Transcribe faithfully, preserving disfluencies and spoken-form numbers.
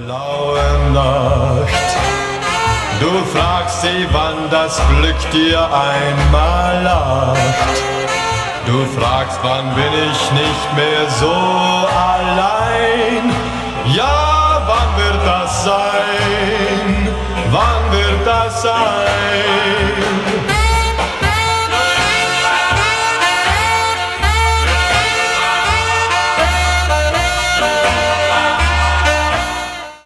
blaue Nacht. Du fragst sie, wann das Glück dir einmal lacht. Du fragst, wann bin ich nicht mehr so allein. Ja, wann wird das sein? Wann wird das sein?